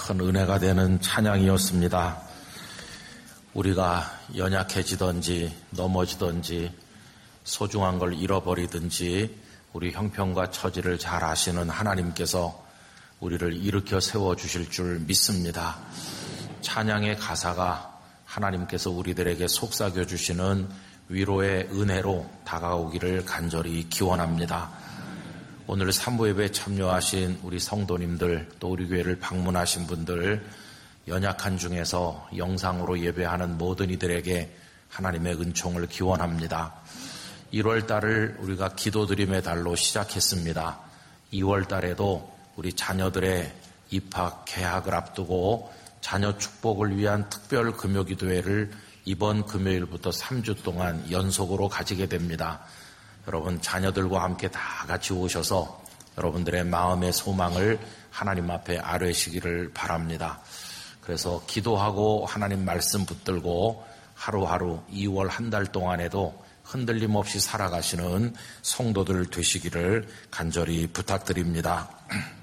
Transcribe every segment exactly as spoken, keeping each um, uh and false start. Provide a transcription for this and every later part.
큰 은혜가 되는 찬양이었습니다. 우리가 연약해지든지 넘어지든지 소중한 걸 잃어버리든지 우리 형편과 처지를 잘 아시는 하나님께서 우리를 일으켜 세워주실 줄 믿습니다. 찬양의 가사가 하나님께서 우리들에게 속삭여 주시는 위로의 은혜로 다가오기를 간절히 기원합니다. 오늘 삼부 예배에 참여하신 우리 성도님들, 또 우리 교회를 방문하신 분들, 연약한 중에서 영상으로 예배하는 모든 이들에게 하나님의 은총을 기원합니다. 일월 달을 우리가 기도드림의 달로 시작했습니다. 이월 달에도 우리 자녀들의 입학, 개학을 앞두고 자녀 축복을 위한 특별 금요기도회를 이번 금요일부터 삼 주 동안 연속으로 가지게 됩니다. 여러분, 자녀들과 함께 다 같이 오셔서 여러분들의 마음의 소망을 하나님 앞에 아뢰시기를 바랍니다. 그래서 기도하고 하나님 말씀 붙들고 하루하루 이월 한 달 동안에도 흔들림 없이 살아가시는 성도들 되시기를 간절히 부탁드립니다.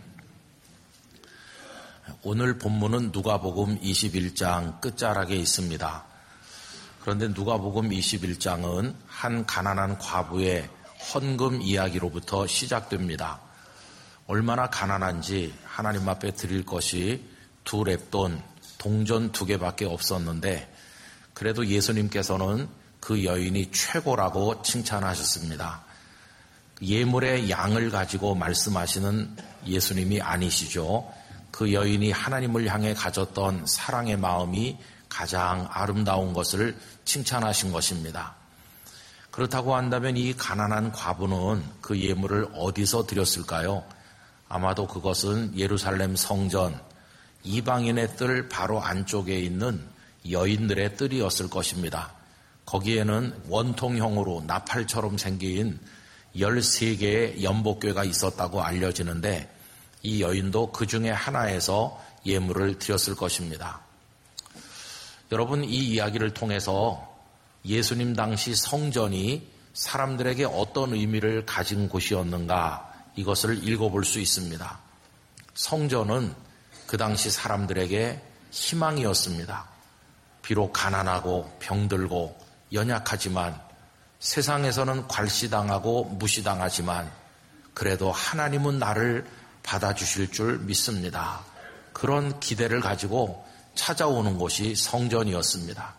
오늘 본문은 누가복음 이십일 장 끝자락에 있습니다. 그런데 누가복음 이십일 장은 한 가난한 과부의 헌금 이야기로부터 시작됩니다. 얼마나 가난한지 하나님 앞에 드릴 것이 두 렙돈, 동전 두 개밖에 없었는데 그래도 예수님께서는 그 여인이 최고라고 칭찬하셨습니다. 예물의 양을 가지고 말씀하시는 예수님이 아니시죠. 그 여인이 하나님을 향해 가졌던 사랑의 마음이 가장 아름다운 것을 칭찬하신 것입니다. 그렇다고 한다면 이 가난한 과부는 그 예물을 어디서 드렸을까요? 아마도 그것은 예루살렘 성전, 이방인의 뜰 바로 안쪽에 있는 여인들의 뜰이었을 것입니다. 거기에는 원통형으로 나팔처럼 생긴 열세 개의 연복궤가 있었다고 알려지는데 이 여인도 그 중에 하나에서 예물을 드렸을 것입니다. 여러분, 이 이야기를 통해서 예수님 당시 성전이 사람들에게 어떤 의미를 가진 곳이었는가 이것을 읽어볼 수 있습니다. 성전은 그 당시 사람들에게 희망이었습니다. 비록 가난하고 병들고 연약하지만 세상에서는 괄시당하고 무시당하지만 그래도 하나님은 나를 받아주실 줄 믿습니다. 그런 기대를 가지고 찾아오는 곳이 성전이었습니다.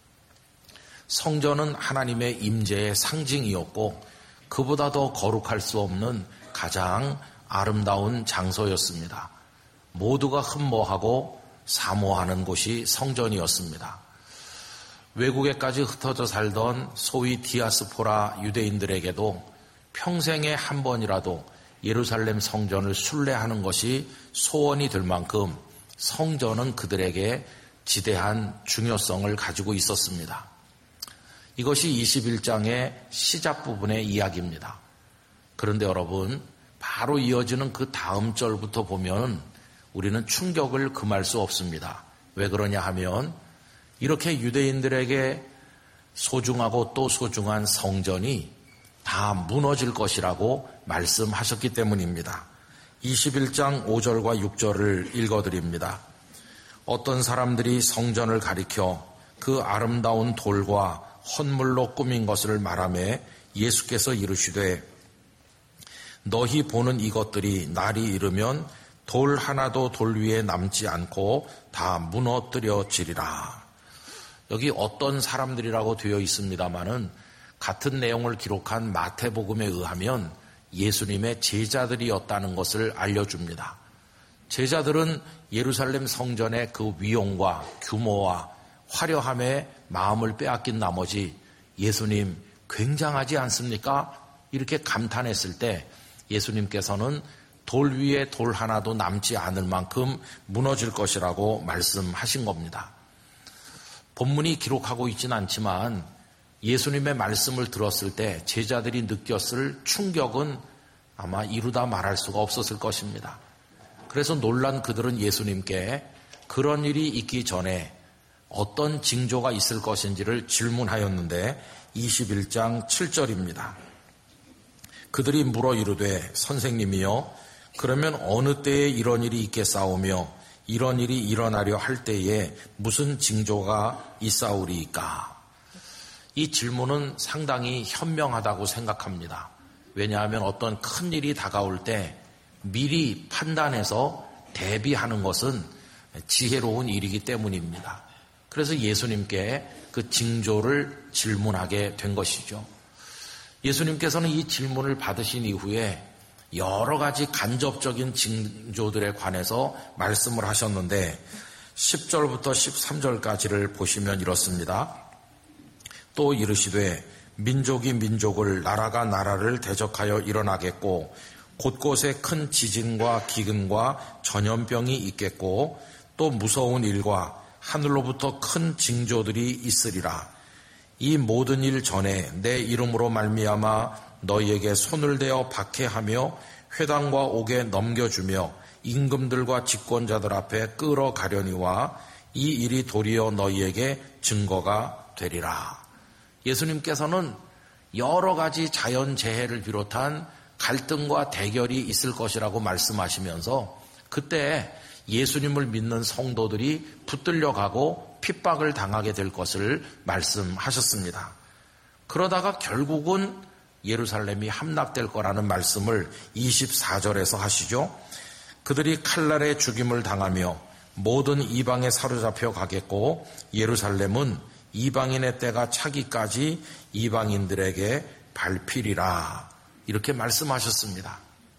성전은 하나님의 임재의 상징이었고 그보다 더 거룩할 수 없는 가장 아름다운 장소였습니다. 모두가 흠모하고 사모하는 곳이 성전이었습니다. 외국에까지 흩어져 살던 소위 디아스포라 유대인들에게도 평생에 한 번이라도 예루살렘 성전을 순례하는 것이 소원이 될 만큼 성전은 그들에게 지대한 중요성을 가지고 있었습니다. 이것이 이십일 장의 시작 부분의 이야기입니다. 그런데 여러분, 바로 이어지는 그 다음 절부터 보면 우리는 충격을 금할 수 없습니다. 왜 그러냐 하면 이렇게 유대인들에게 소중하고 또 소중한 성전이 다 무너질 것이라고 말씀하셨기 때문입니다. 이십일 장 오 절과 육 절을 읽어드립니다. 어떤 사람들이 성전을 가리켜 그 아름다운 돌과 헌물로 꾸민 것을 말하며 예수께서 이르시되 너희 보는 이것들이 날이 이르면 돌 하나도 돌 위에 남지 않고 다 무너뜨려지리라. 여기 어떤 사람들이라고 되어 있습니다마는 같은 내용을 기록한 마태복음에 의하면 예수님의 제자들이었다는 것을 알려줍니다. 제자들은 예루살렘 성전의 그 위용과 규모와 화려함에 마음을 빼앗긴 나머지 예수님 굉장하지 않습니까? 이렇게 감탄했을 때 예수님께서는 돌 위에 돌 하나도 남지 않을 만큼 무너질 것이라고 말씀하신 겁니다. 본문이 기록하고 있지는 않지만 예수님의 말씀을 들었을 때 제자들이 느꼈을 충격은 아마 이루다 말할 수가 없었을 것입니다. 그래서 놀란 그들은 예수님께 그런 일이 있기 전에 어떤 징조가 있을 것인지를 질문하였는데 이십일 장 칠 절입니다. 그들이 물어 이르되 선생님이여 그러면 어느 때에 이런 일이 있겠사오며 이런 일이 일어나려 할 때에 무슨 징조가 있사오리이까? 이 질문은 상당히 현명하다고 생각합니다. 왜냐하면 어떤 큰 일이 다가올 때 미리 판단해서 대비하는 것은 지혜로운 일이기 때문입니다. 그래서 예수님께 그 징조를 질문하게 된 것이죠. 예수님께서는 이 질문을 받으신 이후에 여러 가지 간접적인 징조들에 관해서 말씀을 하셨는데 십 절부터 십삼 절까지를 보시면 이렇습니다. 또 이르시되 민족이 민족을 나라가 나라를 대적하여 일어나겠고 곳곳에 큰 지진과 기근과 전염병이 있겠고 또 무서운 일과 하늘로부터 큰 징조들이 있으리라. 이 모든 일 전에 내 이름으로 말미암아 너희에게 손을 대어 박해하며 회당과 옥에 넘겨주며 임금들과 집권자들 앞에 끌어가려니와 이 일이 도리어 너희에게 증거가 되리라. 예수님께서는 여러 가지 자연재해를 비롯한 갈등과 대결이 있을 것이라고 말씀하시면서 그때 예수님을 믿는 성도들이 붙들려가고 핍박을 당하게 될 것을 말씀하셨습니다. 그러다가 결국은 예루살렘이 함락될 거라는 말씀을 이십사 절에서 하시죠. 그들이 칼날에 죽임을 당하며 모든 이방에 사로잡혀 가겠고 예루살렘은 이방인의 때가 차기까지 이방인들에게 밟히리라. 이렇게 말씀하셨습니다.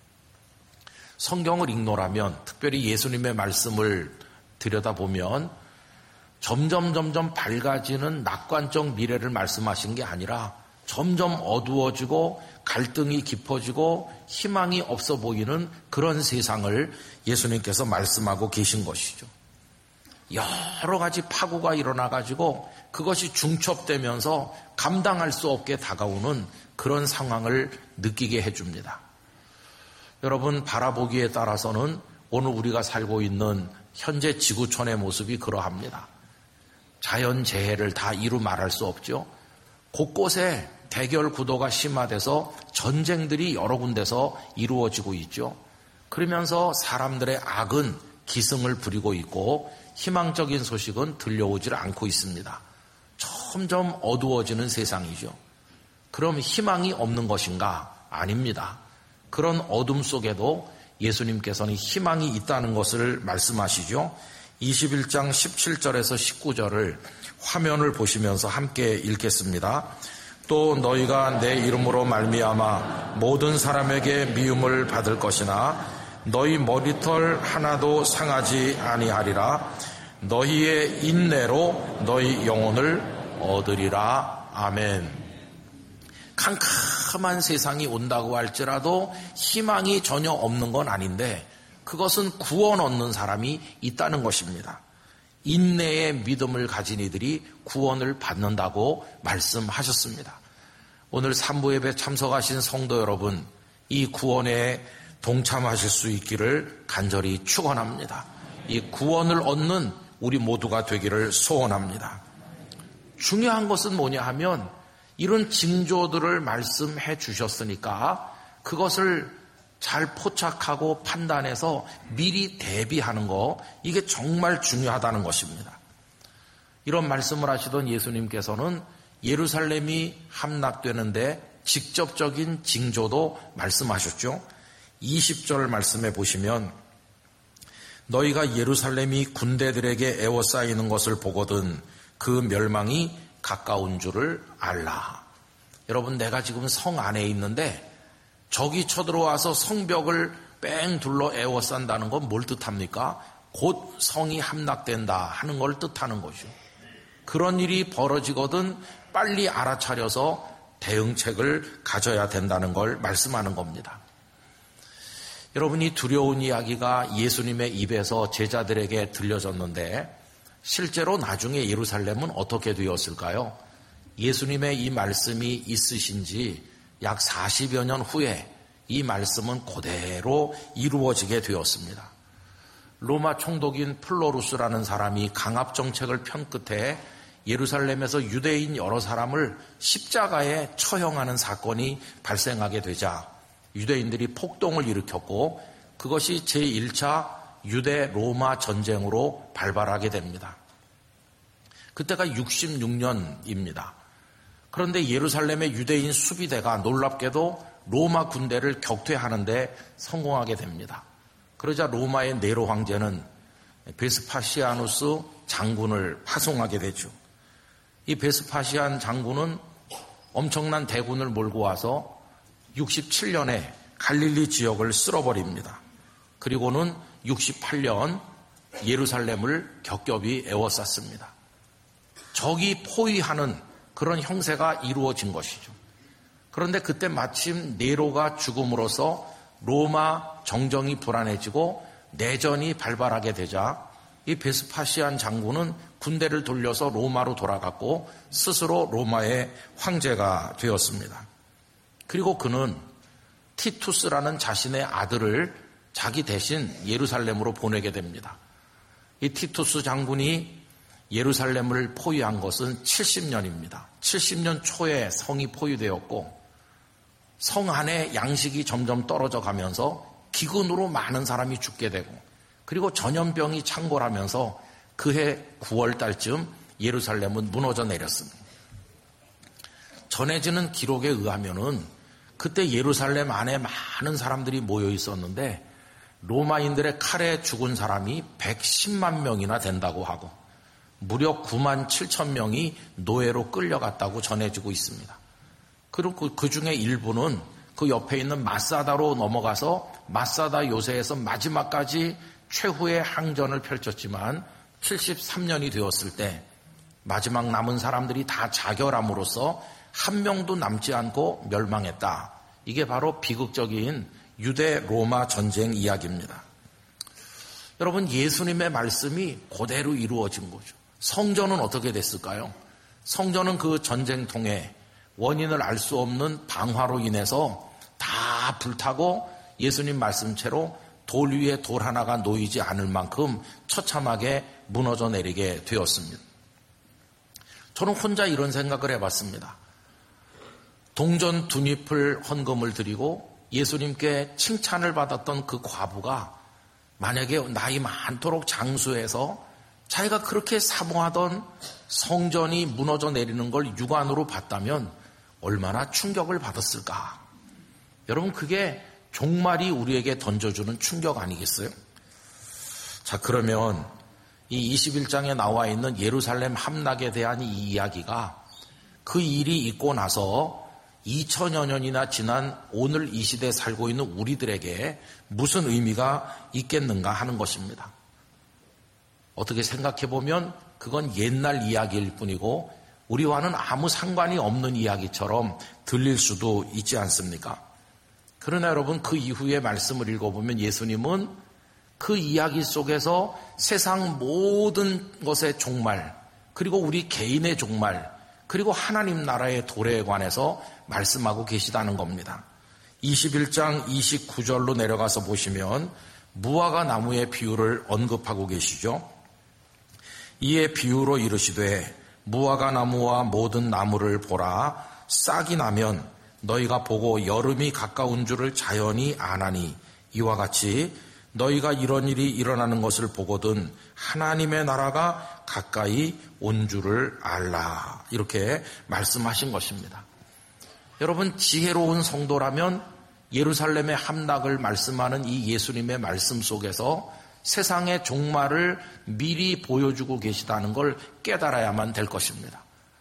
성경을 읽노라면 특별히 예수님의 말씀을 들여다보면 점점 점점 밝아지는 낙관적 미래를 말씀하신 게 아니라 점점 어두워지고 갈등이 깊어지고 희망이 없어 보이는 그런 세상을 예수님께서 말씀하고 계신 것이죠. 여러 가지 파고가 일어나가지고 그것이 중첩되면서 감당할 수 없게 다가오는 그런 상황을 느끼게 해줍니다. 여러분, 바라보기에 따라서는 오늘 우리가 살고 있는 현재 지구촌의 모습이 그러합니다. 자연재해를 다 이루 말할 수 없죠. 곳곳에 대결 구도가 심화돼서 전쟁들이 여러 군데서 이루어지고 있죠. 그러면서 사람들의 악은 기승을 부리고 있고 희망적인 소식은 들려오질 않고 있습니다. 점점 어두워지는 세상이죠. 그럼 희망이 없는 것인가? 아닙니다. 그런 어둠 속에도 예수님께서는 희망이 있다는 것을 말씀하시죠. 이십일 장 십칠 절에서 십구 절을 화면을 보시면서 함께 읽겠습니다. 또 너희가 내 이름으로 말미암아 모든 사람에게 미움을 받을 것이나 너희 머리털 하나도 상하지 아니하리라. 너희의 인내로 너희 영혼을 얻으리라. 아멘. 캄캄한 세상이 온다고 할지라도 희망이 전혀 없는 건 아닌데 그것은 구원 얻는 사람이 있다는 것입니다. 인내의 믿음을 가진 이들이 구원을 받는다고 말씀하셨습니다. 오늘 삼부 예배 참석하신 성도 여러분, 이 구원에 동참하실 수 있기를 간절히 축원합니다. 이 구원을 얻는 우리 모두가 되기를 소원합니다. 중요한 것은 뭐냐 하면 이런 징조들을 말씀해 주셨으니까 그것을 잘 포착하고 판단해서 미리 대비하는 거, 이게 정말 중요하다는 것입니다. 이런 말씀을 하시던 예수님께서는 예루살렘이 함락되는데 직접적인 징조도 말씀하셨죠. 이십 절 말씀해 보시면 너희가 예루살렘이 군대들에게 에워싸이는 것을 보거든 그 멸망이 가까운 줄을 알라. 여러분, 내가 지금 성 안에 있는데 적이 쳐들어와서 성벽을 뺑 둘러 에워싼다는 건 뭘 뜻합니까? 곧 성이 함락된다 하는 걸 뜻하는 거죠. 그런 일이 벌어지거든 빨리 알아차려서 대응책을 가져야 된다는 걸 말씀하는 겁니다. 여러분이 두려운 이야기가 예수님의 입에서 제자들에게 들려졌는데 실제로 나중에 예루살렘은 어떻게 되었을까요? 예수님의 이 말씀이 있으신지 약 사십여 년 후에 이 말씀은 그대로 이루어지게 되었습니다. 로마 총독인 플로루스라는 사람이 강압 정책을 편 끝에 예루살렘에서 유대인 여러 사람을 십자가에 처형하는 사건이 발생하게 되자 유대인들이 폭동을 일으켰고 그것이 제일 차 유대 로마 전쟁으로 발발하게 됩니다. 그때가 육십육 년입니다. 그런데 예루살렘의 유대인 수비대가 놀랍게도 로마 군대를 격퇴하는데 성공하게 됩니다. 그러자 로마의 네로 황제는 베스파시아누스 장군을 파송하게 되죠. 이 베스파시안 장군은 엄청난 대군을 몰고 와서 육십칠 년에 갈릴리 지역을 쓸어버립니다. 그리고는 육십팔 년 예루살렘을 겹겹이 에워쌌습니다. 적이 포위하는 그런 형세가 이루어진 것이죠. 그런데 그때 마침 네로가 죽음으로써 로마 정정이 불안해지고 내전이 발발하게 되자 이 베스파시안 장군은 군대를 돌려서 로마로 돌아갔고 스스로 로마의 황제가 되었습니다. 그리고 그는 티투스라는 자신의 아들을 자기 대신 예루살렘으로 보내게 됩니다. 이 티투스 장군이 예루살렘을 포위한 것은 칠십 년입니다. 칠십 년 초에 성이 포위되었고 성 안에 양식이 점점 떨어져 가면서 기근으로 많은 사람이 죽게 되고 그리고 전염병이 창궐하면서 그해 구월 달쯤 예루살렘은 무너져 내렸습니다. 전해지는 기록에 의하면은 그때 예루살렘 안에 많은 사람들이 모여 있었는데 로마인들의 칼에 죽은 사람이 백십만 명이나 된다고 하고 무려 구만 칠천 명이 노예로 끌려갔다고 전해지고 있습니다. 그리고 그 중에 일부는 그 옆에 있는 마사다로 넘어가서 마사다 요새에서 마지막까지 최후의 항전을 펼쳤지만 칠십삼 년이 되었을 때 마지막 남은 사람들이 다 자결함으로써 한 명도 남지 않고 멸망했다. 이게 바로 비극적인 유대 로마 전쟁 이야기입니다. 여러분, 예수님의 말씀이 그대로 이루어진 거죠. 성전은 어떻게 됐을까요? 성전은 그 전쟁통에 원인을 알 수 없는 방화로 인해서 다 불타고 예수님 말씀대로 돌 위에 돌 하나가 놓이지 않을 만큼 처참하게 무너져 내리게 되었습니다. 저는 혼자 이런 생각을 해봤습니다. 동전 두 잎을 헌금을 드리고 예수님께 칭찬을 받았던 그 과부가 만약에 나이 많도록 장수해서 자기가 그렇게 사모하던 성전이 무너져 내리는 걸 육안으로 봤다면 얼마나 충격을 받았을까? 여러분, 그게 종말이 우리에게 던져주는 충격 아니겠어요? 자, 그러면 이 이십일 장에 나와 있는 예루살렘 함락에 대한 이 이야기가 그 일이 있고 나서 이천여 년이나 지난 오늘 이 시대에 살고 있는 우리들에게 무슨 의미가 있겠는가 하는 것입니다. 어떻게 생각해보면 그건 옛날 이야기일 뿐이고 우리와는 아무 상관이 없는 이야기처럼 들릴 수도 있지 않습니까? 그러나 여러분, 그 이후의 말씀을 읽어보면 예수님은 그 이야기 속에서 세상 모든 것의 종말, 그리고 우리 개인의 종말, 그리고 하나님 나라의 도래에 관해서 말씀하고 계시다는 겁니다. 이십일 장 이십구 절로 내려가서 보시면 무화과 나무의 비유를 언급하고 계시죠. 이에 비유로 이르시되 무화과 나무와 모든 나무를 보라. 싹이 나면 너희가 보고 여름이 가까운 줄을 자연히 아나니 이와 같이 너희가 이런 일이 일어나는 것을 보거든 하나님의 나라가 가까이 온 줄을 알라. 이렇게 말씀하신 것입니다. 여러분, 지혜로운 성도라면 예루살렘의 함락을 말씀하는 이 예수님의 말씀 속에서 세상의 종말을 미리 보여주고 계시다는 걸 깨달아야만 될 것입니다.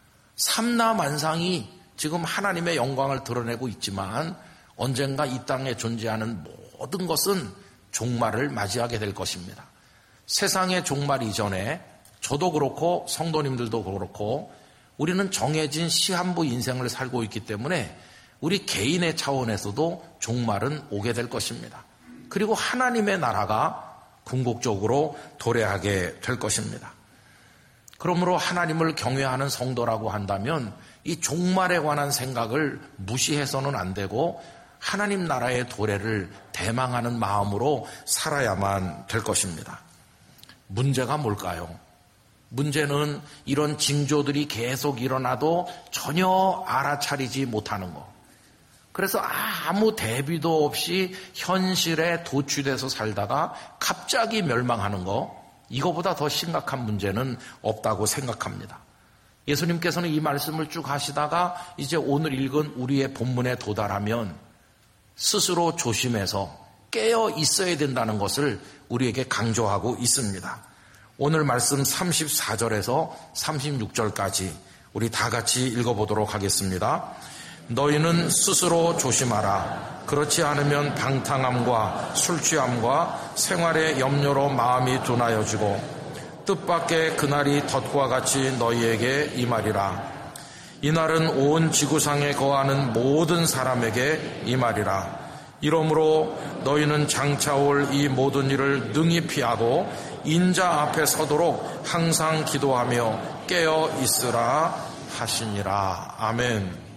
삼라만상이 지금 하나님의 영광을 드러내고 있지만 언젠가 이 땅에 존재하는 모든 것은 종말을 맞이하게 될 것입니다. 세상의 종말 이전에 저도 그렇고 성도님들도 그렇고 우리는 정해진 시한부 인생을 살고 있기 때문에 우리 개인의 차원에서도 종말은 오게 될 것입니다. 그리고 하나님의 나라가 궁극적으로 도래하게 될 것입니다. 그러므로 하나님을 경외하는 성도라고 한다면 이 종말에 관한 생각을 무시해서는 안 되고 하나님 나라의 도래를 대망하는 마음으로 살아야만 될 것입니다. 문제가 뭘까요? 문제는 이런 징조들이 계속 일어나도 전혀 알아차리지 못하는 것. 그래서 아무 대비도 없이 현실에 도취돼서 살다가 갑자기 멸망하는 거, 이거보다 더 심각한 문제는 없다고 생각합니다. 예수님께서는 이 말씀을 쭉 하시다가 이제 오늘 읽은 우리의 본문에 도달하면 스스로 조심해서 깨어 있어야 된다는 것을 우리에게 강조하고 있습니다. 오늘 말씀 삼십사 절에서 삼십육 절까지 우리 다 같이 읽어보도록 하겠습니다. 너희는 스스로 조심하라. 그렇지 않으면 방탕함과 술취함과 생활의 염려로 마음이 둔하여지고 뜻밖의 그날이 덫과 같이 너희에게 임하리라. 이날은 온 지구상에 거하는 모든 사람에게 임하리라. 이러므로 너희는 장차올 이 모든 일을 능히 피하고 인자 앞에 서도록 항상 기도하며 깨어 있으라 하시니라. 아멘.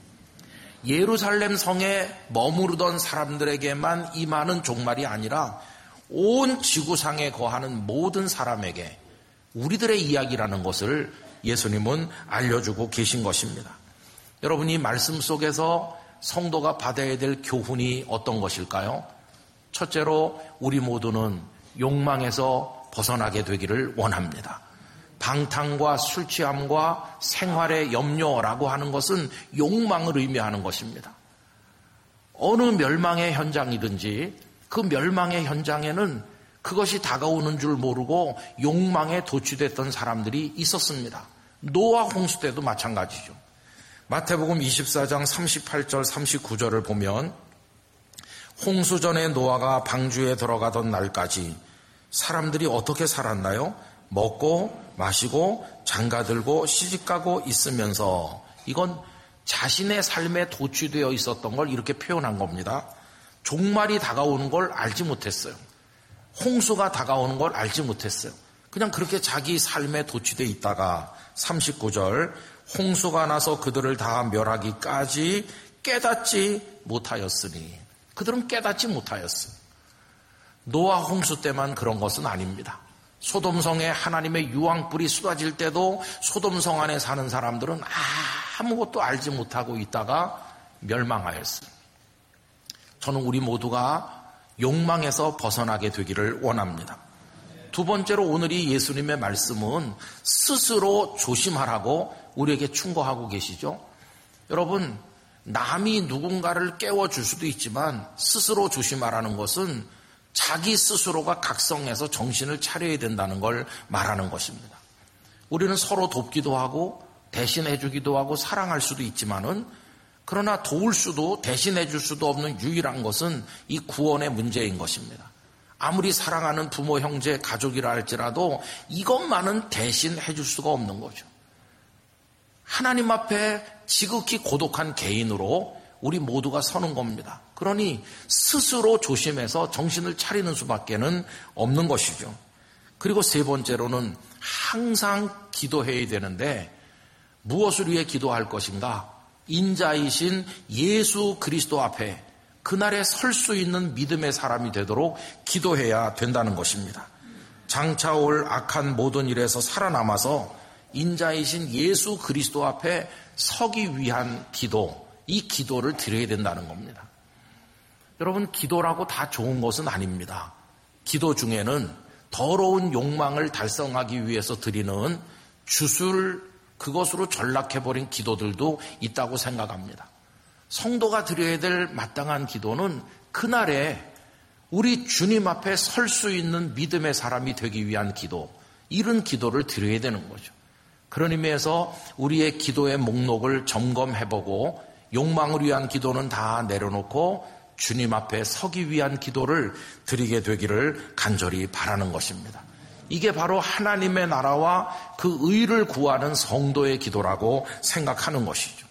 예루살렘 성에 머무르던 사람들에게만 임하는 종말이 아니라 온 지구상에 거하는 모든 사람에게 우리들의 이야기라는 것을 예수님은 알려주고 계신 것입니다. 여러분, 이 말씀 속에서 성도가 받아야 될 교훈이 어떤 것일까요? 첫째로 우리 모두는 욕망에서 벗어나게 되기를 원합니다. 방탕과 술취함과 생활의 염려라고 하는 것은 욕망을 의미하는 것입니다. 어느 멸망의 현장이든지 그 멸망의 현장에는 그것이 다가오는 줄 모르고 욕망에 도취됐던 사람들이 있었습니다. 노아 홍수 때도 마찬가지죠. 마태복음 이십사 장 삼십팔 절 삼십구 절을 보면 홍수 전에 노아가 방주에 들어가던 날까지 사람들이 어떻게 살았나요? 먹고 마시고 장가들고 시집가고 있으면서, 이건 자신의 삶에 도취되어 있었던 걸 이렇게 표현한 겁니다. 종말이 다가오는 걸 알지 못했어요. 홍수가 다가오는 걸 알지 못했어요. 그냥 그렇게 자기 삶에 도취되어 있다가 삼십구 절 홍수가 나서 그들을 다 멸하기까지 깨닫지 못하였으니, 그들은 깨닫지 못하였어요. 노아 홍수 때만 그런 것은 아닙니다. 소돔성에 하나님의 유황불이 쏟아질 때도 소돔성 안에 사는 사람들은 아무것도 알지 못하고 있다가 멸망하였어요. 저는 우리 모두가 욕망에서 벗어나게 되기를 원합니다. 두 번째로 오늘이 예수님의 말씀은 스스로 조심하라고 우리에게 충고하고 계시죠. 여러분, 남이 누군가를 깨워줄 수도 있지만 스스로 조심하라는 것은 자기 스스로가 각성해서 정신을 차려야 된다는 걸 말하는 것입니다. 우리는 서로 돕기도 하고 대신해주기도 하고 사랑할 수도 있지만은, 그러나 도울 수도 대신해줄 수도 없는 유일한 것은 이 구원의 문제인 것입니다. 아무리 사랑하는 부모, 형제, 가족이라 할지라도 이것만은 대신해줄 수가 없는 거죠. 하나님 앞에 지극히 고독한 개인으로 우리 모두가 서는 겁니다. 그러니 스스로 조심해서 정신을 차리는 수밖에는 없는 것이죠. 그리고 세 번째로는 항상 기도해야 되는데, 무엇을 위해 기도할 것인가? 인자이신 예수 그리스도 앞에 그날에 설 수 있는 믿음의 사람이 되도록 기도해야 된다는 것입니다. 장차 올 악한 모든 일에서 살아남아서 인자이신 예수 그리스도 앞에 서기 위한 기도, 이 기도를 드려야 된다는 겁니다. 여러분, 기도라고 다 좋은 것은 아닙니다. 기도 중에는 더러운 욕망을 달성하기 위해서 드리는 주술, 그것으로 전락해버린 기도들도 있다고 생각합니다. 성도가 드려야 될 마땅한 기도는 그날에 우리 주님 앞에 설 수 있는 믿음의 사람이 되기 위한 기도, 이런 기도를 드려야 되는 거죠. 그런 의미에서 우리의 기도의 목록을 점검해보고 욕망을 위한 기도는 다 내려놓고 주님 앞에 서기 위한 기도를 드리게 되기를 간절히 바라는 것입니다. 이게 바로 하나님의 나라와 그 의를 구하는 성도의 기도라고 생각하는 것이죠.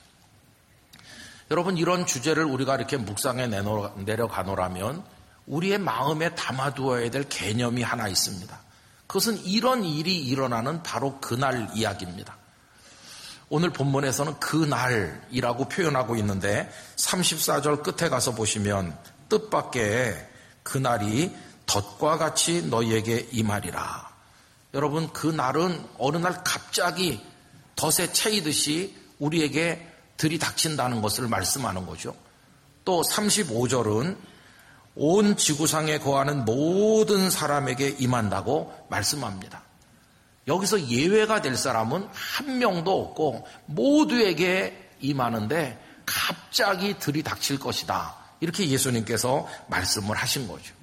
여러분, 이런 주제를 우리가 이렇게 묵상에 내려가노라면 우리의 마음에 담아두어야 될 개념이 하나 있습니다. 그것은 이런 일이 일어나는 바로 그날 이야기입니다. 오늘 본문에서는 그날이라고 표현하고 있는데 삼십사 절 끝에 가서 보시면 뜻밖의 그날이 덫과 같이 너희에게 임하리라. 여러분, 그날은 어느 날 갑자기 덫에 채이듯이 우리에게 들이닥친다는 것을 말씀하는 거죠. 또 삼십오 절은 온 지구상에 거하는 모든 사람에게 임한다고 말씀합니다. 여기서 예외가 될 사람은 한 명도 없고 모두에게 임하는데 갑자기 들이닥칠 것이다. 이렇게 예수님께서 말씀을 하신 거죠.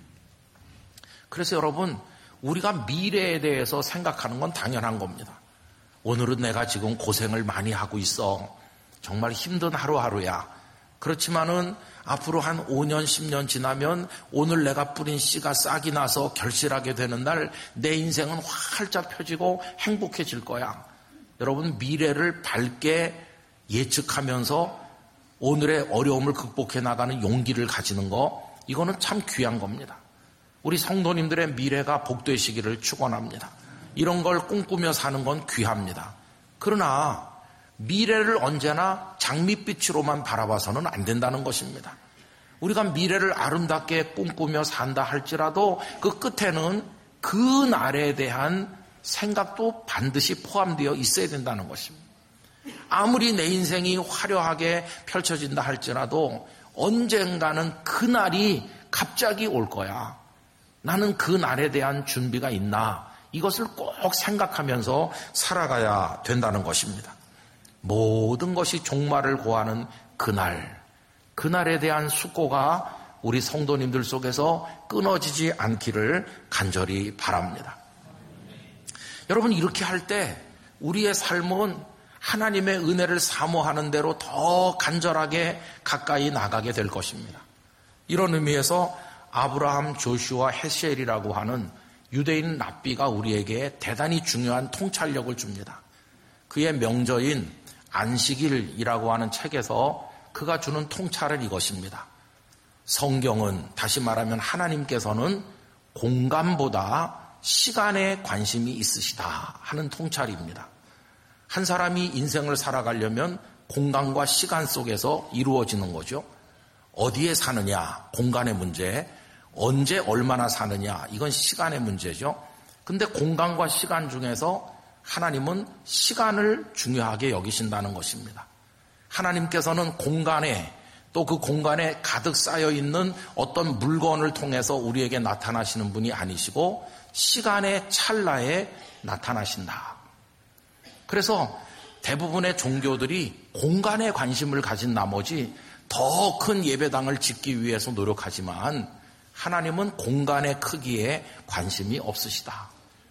그래서 여러분, 우리가 미래에 대해서 생각하는 건 당연한 겁니다. 오늘은 내가 지금 고생을 많이 하고 있어. 정말 힘든 하루하루야. 그렇지만은 앞으로 한 오 년, 십 년 지나면 오늘 내가 뿌린 씨가 싹이 나서 결실하게 되는 날 내 인생은 활짝 펴지고 행복해질 거야. 여러분, 미래를 밝게 예측하면서 오늘의 어려움을 극복해 나가는 용기를 가지는 거, 이거는 참 귀한 겁니다. 우리 성도님들의 미래가 복되시기를 축원합니다. 이런 걸 꿈꾸며 사는 건 귀합니다. 그러나 미래를 언제나 장밋빛으로만 바라봐서는 안 된다는 것입니다. 우리가 미래를 아름답게 꿈꾸며 산다 할지라도 그 끝에는 그 날에 대한 생각도 반드시 포함되어 있어야 된다는 것입니다. 아무리 내 인생이 화려하게 펼쳐진다 할지라도 언젠가는 그 날이 갑자기 올 거야. 나는 그 날에 대한 준비가 있나? 이것을 꼭 생각하면서 살아가야 된다는 것입니다. 모든 것이 종말을 고하는 그날, 그날에 대한 숙고가 우리 성도님들 속에서 끊어지지 않기를 간절히 바랍니다. 여러분, 이렇게 할 때 우리의 삶은 하나님의 은혜를 사모하는 대로 더 간절하게 가까이 나가게 될 것입니다. 이런 의미에서 아브라함, 조슈아, 헤시엘이라고 하는 유대인 랍비가 우리에게 대단히 중요한 통찰력을 줍니다. 그의 명저인 안식일이라고 하는 책에서 그가 주는 통찰은 이것입니다. 성경은, 다시 말하면 하나님께서는 공간보다 시간에 관심이 있으시다 하는 통찰입니다. 한 사람이 인생을 살아가려면 공간과 시간 속에서 이루어지는 거죠. 어디에 사느냐, 공간의 문제, 언제 얼마나 사느냐, 이건 시간의 문제죠. 근데 공간과 시간 중에서 하나님은 시간을 중요하게 여기신다는 것입니다. 하나님께서는 공간에, 또 그 공간에 가득 쌓여 있는 어떤 물건을 통해서 우리에게 나타나시는 분이 아니시고 시간의 찰나에 나타나신다. 그래서 대부분의 종교들이 공간에 관심을 가진 나머지 더 큰 예배당을 짓기 위해서 노력하지만 하나님은 공간의 크기에 관심이 없으시다.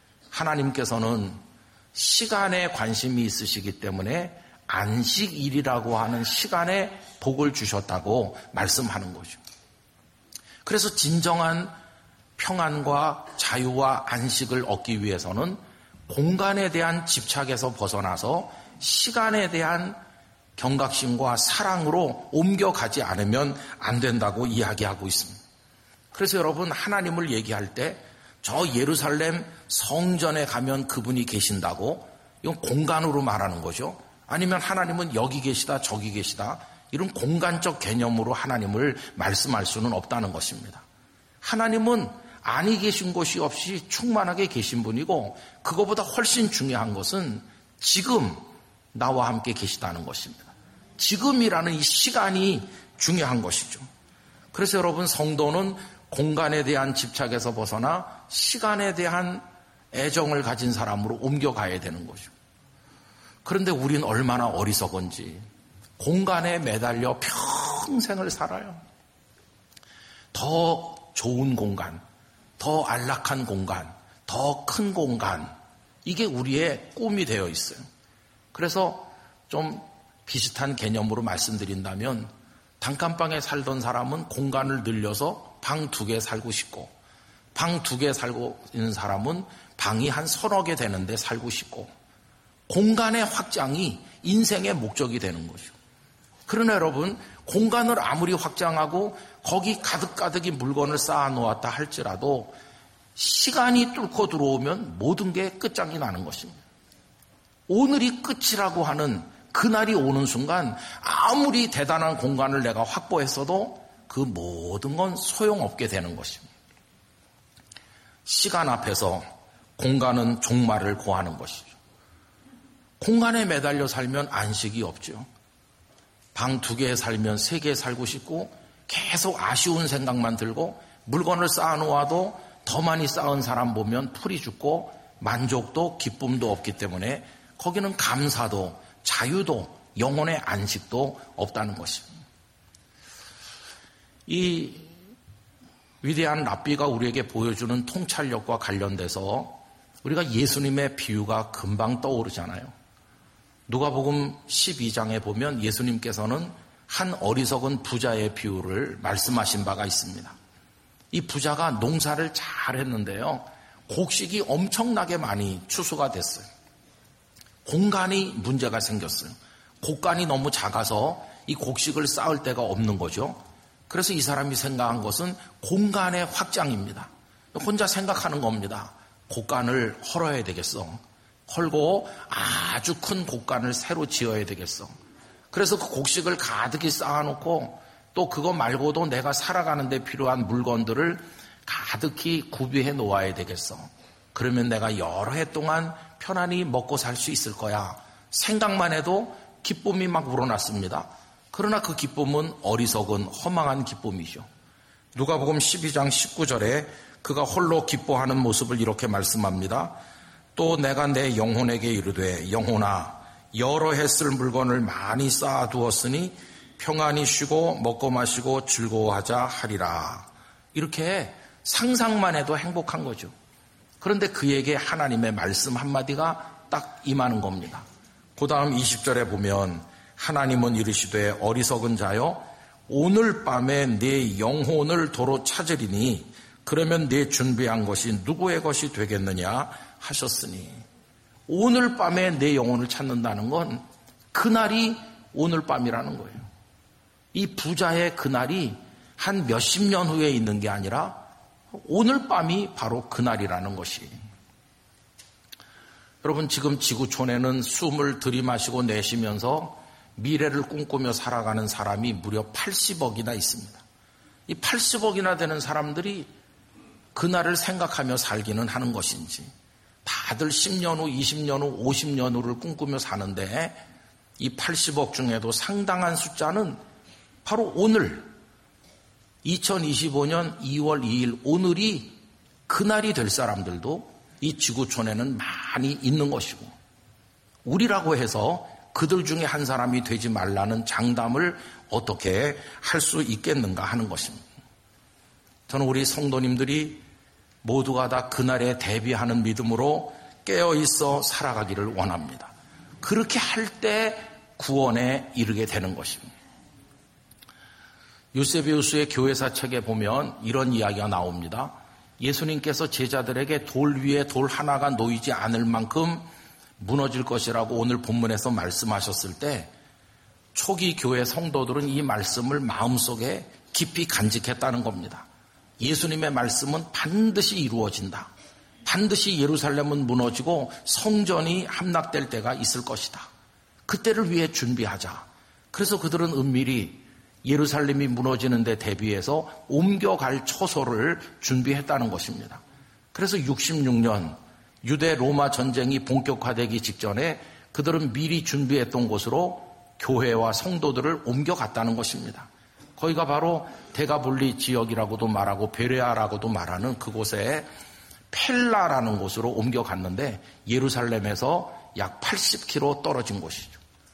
하나님께서는 시간에 관심이 있으시기 때문에 안식일이라고 하는 시간에 복을 주셨다고 말씀하는 거죠. 그래서 진정한 평안과 자유와 안식을 얻기 위해서는 공간에 대한 집착에서 벗어나서 시간에 대한 경각심과 사랑으로 옮겨가지 않으면 안 된다고 이야기하고 있습니다. 그래서 여러분, 하나님을 얘기할 때 저 예루살렘 성전에 가면 그분이 계신다고, 이건 공간으로 말하는 거죠. 아니면 하나님은 여기 계시다 저기 계시다, 이런 공간적 개념으로 하나님을 말씀할 수는 없다는 것입니다. 하나님은 아니 계신 곳이 없이 충만하게 계신 분이고, 그거보다 훨씬 중요한 것은 지금 나와 함께 계시다는 것입니다. 지금이라는 이 시간이 중요한 것이죠. 그래서 여러분, 성도는 공간에 대한 집착에서 벗어나 시간에 대한 애정을 가진 사람으로 옮겨가야 되는 거죠. 그런데 우린 얼마나 어리석은지 공간에 매달려 평생을 살아요. 더 좋은 공간, 더 안락한 공간, 더 큰 공간, 이게 우리의 꿈이 되어 있어요. 그래서 좀 비슷한 개념으로 말씀드린다면, 단칸방에 살던 사람은 공간을 늘려서 방 두 개 살고 싶고, 방 두 개 살고 있는 사람은 방이 한 서너 개 되는데 살고 싶고, 공간의 확장이 인생의 목적이 되는 거죠. 그러나 여러분, 공간을 아무리 확장하고 거기 가득가득이 물건을 쌓아 놓았다 할지라도 시간이 뚫고 들어오면 모든 게 끝장이 나는 것입니다. 오늘이 끝이라고 하는 그날이 오는 순간 아무리 대단한 공간을 내가 확보했어도 그 모든 건 소용없게 되는 것입니다. 시간 앞에서 공간은 종말을 고하는 것이죠. 공간에 매달려 살면 안식이 없죠. 방 두 개에 살면 세 개에 살고 싶고, 계속 아쉬운 생각만 들고 물건을 쌓아놓아도 더 많이 쌓은 사람 보면 풀이 죽고 만족도 기쁨도 없기 때문에 거기는 감사도 자유도 영혼의 안식도 없다는 것입니다. 이 위대한 랍비가 우리에게 보여주는 통찰력과 관련돼서 우리가 예수님의 비유가 금방 떠오르잖아요. 누가복음 십이 장에 보면 예수님께서는 한 어리석은 부자의 비유를 말씀하신 바가 있습니다. 이 부자가 농사를 잘 했는데요. 곡식이 엄청나게 많이 추수가 됐어요. 공간이 문제가 생겼어요. 곡간이 너무 작아서 이 곡식을 쌓을 데가 없는 거죠. 그래서 이 사람이 생각한 것은 공간의 확장입니다. 혼자 생각하는 겁니다. 곡간을 헐어야 되겠어. 헐고 아주 큰 곡간을 새로 지어야 되겠어. 그래서 그 곡식을 가득히 쌓아놓고 또 그거 말고도 내가 살아가는 데 필요한 물건들을 가득히 구비해 놓아야 되겠어. 그러면 내가 여러 해 동안 편안히 먹고 살 수 있을 거야. 생각만 해도 기쁨이 막 우러났습니다. 그러나 그 기쁨은 어리석은 허망한 기쁨이죠. 누가복음 십이 장 십구 절에 그가 홀로 기뻐하는 모습을 이렇게 말씀합니다. 또 내가 내 영혼에게 이르되 영혼아 여러 해 쓸 물건을 많이 쌓아두었으니 평안히 쉬고 먹고 마시고 즐거워하자 하리라. 이렇게 상상만 해도 행복한 거죠. 그런데 그에게 하나님의 말씀 한마디가 딱 임하는 겁니다. 그 다음 이십 절에 보면 하나님은 이르시되 어리석은 자여 오늘 밤에 네 영혼을 도로 찾으리니 그러면 네 준비한 것이 누구의 것이 되겠느냐 하셨으니 오늘 밤에 내 영혼을 찾는다는 건 그날이 오늘 밤이라는 거예요. 이 부자의 그날이 한 몇십 년 후에 있는 게 아니라 오늘 밤이 바로 그날이라는 것이. 여러분 지금 지구촌에는 숨을 들이마시고 내쉬면서 미래를 꿈꾸며 살아가는 사람이 무려 팔십억이나 있습니다. 이 팔십억이나 되는 사람들이 그날을 생각하며 살기는 하는 것인지 다들 십 년 후, 이십 년 후, 오십 년 후를 꿈꾸며 사는데 이 팔십억 중에도 상당한 숫자는 바로 오늘 이천이십오 년 이월 이일 오늘이 그날이 될 사람들도 이 지구촌에는 많이 있는 것이고 우리라고 해서 그들 중에 한 사람이 되지 말라는 장담을 어떻게 할 수 있겠는가 하는 것입니다. 저는 우리 성도님들이 모두가 다 그날에 대비하는 믿음으로 깨어있어 살아가기를 원합니다. 그렇게 할 때 구원에 이르게 되는 것입니다. 유세비우스의 교회사 책에 보면 이런 이야기가 나옵니다. 예수님께서 제자들에게 돌 위에 돌 하나가 놓이지 않을 만큼 무너질 것이라고 오늘 본문에서 말씀하셨을 때 초기 교회 성도들은 이 말씀을 마음속에 깊이 간직했다는 겁니다. 예수님의 말씀은 반드시 이루어진다. 반드시 예루살렘은 무너지고 성전이 함락될 때가 있을 것이다. 그때를 위해 준비하자. 그래서 그들은 은밀히 예루살렘이 무너지는 데 대비해서 옮겨갈 초소를 준비했다는 것입니다. 그래서 육십육 년 유대 로마 전쟁이 본격화되기 직전에 그들은 미리 준비했던 곳으로 교회와 성도들을 옮겨갔다는 것입니다. 거기가 바로 데가볼리 지역이라고도 말하고 베레아라고도 말하는 그곳에 펠라라는 곳으로 옮겨갔는데 예루살렘에서 약 팔십 킬로미터 떨어진 곳이죠.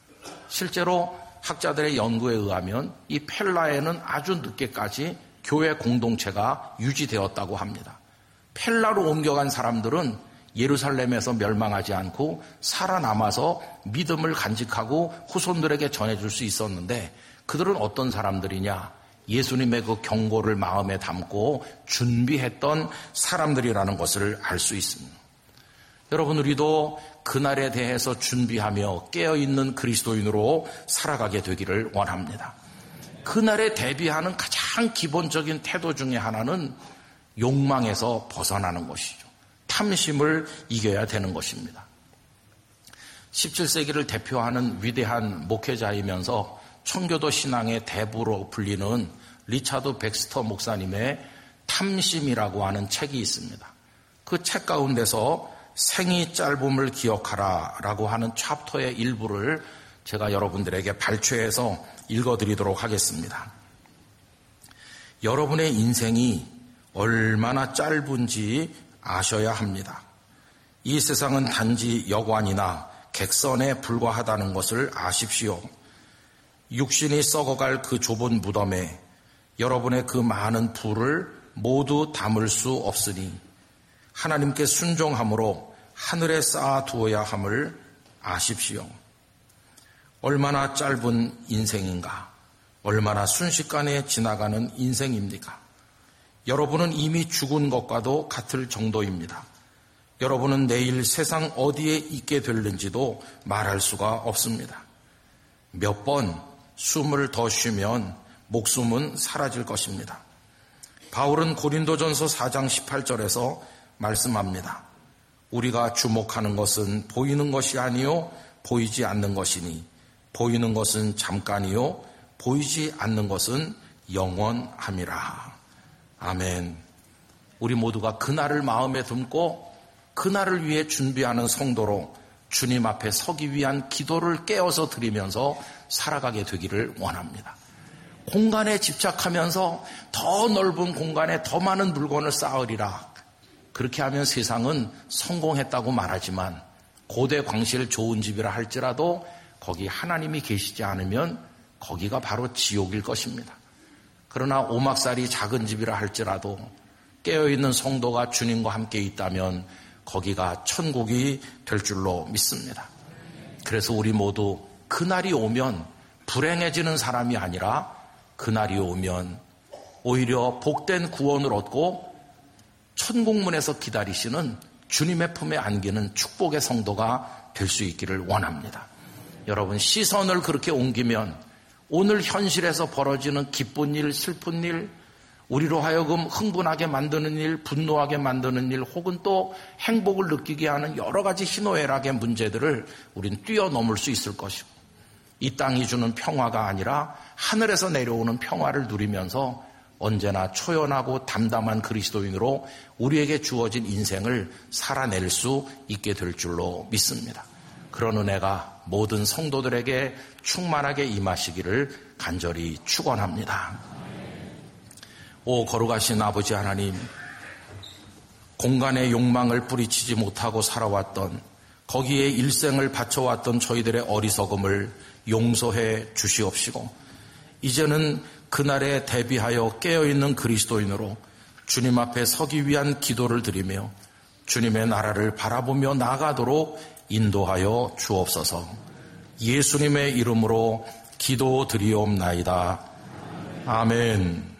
실제로 학자들의 연구에 의하면 이 펠라에는 아주 늦게까지 교회 공동체가 유지되었다고 합니다. 펠라로 옮겨간 사람들은 예루살렘에서 멸망하지 않고 살아남아서 믿음을 간직하고 후손들에게 전해줄 수 있었는데 그들은 어떤 사람들이냐? 예수님의 그 경고를 마음에 담고 준비했던 사람들이라는 것을 알 수 있습니다. 여러분 우리도 그날에 대해서 준비하며 깨어있는 그리스도인으로 살아가게 되기를 원합니다. 그날에 대비하는 가장 기본적인 태도 중에 하나는 욕망에서 벗어나는 것이죠. 탐심을 이겨야 되는 것입니다. 십칠 세기를 대표하는 위대한 목회자이면서 청교도 신앙의 대부로 불리는 리차드 백스터 목사님의 탐심이라고 하는 책이 있습니다. 그 책 가운데서 생이 짧음을 기억하라 라고 하는 챕터의 일부를 제가 여러분들에게 발췌해서 읽어드리도록 하겠습니다. 여러분의 인생이 얼마나 짧은지 아셔야 합니다. 이 세상은 단지 여관이나 객선에 불과하다는 것을 아십시오. 육신이 썩어갈 그 좁은 무덤에 여러분의 그 많은 부를 모두 담을 수 없으니 하나님께 순종함으로 하늘에 쌓아두어야 함을 아십시오. 얼마나 짧은 인생인가, 얼마나 순식간에 지나가는 인생입니까? 여러분은 이미 죽은 것과도 같을 정도입니다. 여러분은 내일 세상 어디에 있게 될는지도 말할 수가 없습니다. 몇 번 숨을 더 쉬면 목숨은 사라질 것입니다. 바울은 고린도전서 사 장 십팔 절에서 말씀합니다. 우리가 주목하는 것은 보이는 것이 아니요 보이지 않는 것이니 보이는 것은 잠깐이요 보이지 않는 것은 영원함이라. 아멘. 우리 모두가 그날을 마음에 품고 그날을 위해 준비하는 성도로 주님 앞에 서기 위한 기도를 깨어서 드리면서 살아가게 되기를 원합니다. 공간에 집착하면서 더 넓은 공간에 더 많은 물건을 쌓으리라. 그렇게 하면 세상은 성공했다고 말하지만 고대 광실 좋은 집이라 할지라도 거기 하나님이 계시지 않으면 거기가 바로 지옥일 것입니다. 그러나 오막살이 작은 집이라 할지라도 깨어있는 성도가 주님과 함께 있다면 거기가 천국이 될 줄로 믿습니다. 그래서 우리 모두 그날이 오면 불행해지는 사람이 아니라 그날이 오면 오히려 복된 구원을 얻고 천국문에서 기다리시는 주님의 품에 안기는 축복의 성도가 될 수 있기를 원합니다. 여러분, 시선을 그렇게 옮기면 오늘 현실에서 벌어지는 기쁜 일, 슬픈 일, 우리로 하여금 흥분하게 만드는 일, 분노하게 만드는 일, 혹은 또 행복을 느끼게 하는 여러 가지 희노애락의 문제들을 우린 뛰어넘을 수 있을 것이고, 이 땅이 주는 평화가 아니라 하늘에서 내려오는 평화를 누리면서 언제나 초연하고 담담한 그리스도인으로 우리에게 주어진 인생을 살아낼 수 있게 될 줄로 믿습니다. 그런 은혜가 모든 성도들에게 충만하게 임하시기를 간절히 축원합니다. 오 거룩하신 아버지 하나님, 공간의 욕망을 뿌리치지 못하고 살아왔던, 거기에 일생을 바쳐왔던 저희들의 어리석음을 용서해 주시옵시고, 이제는 그날에 대비하여 깨어있는 그리스도인으로 주님 앞에 서기 위한 기도를 드리며 주님의 나라를 바라보며 나아가도록 인도하여 주옵소서. 예수님의 이름으로 기도드리옵나이다. 아멘.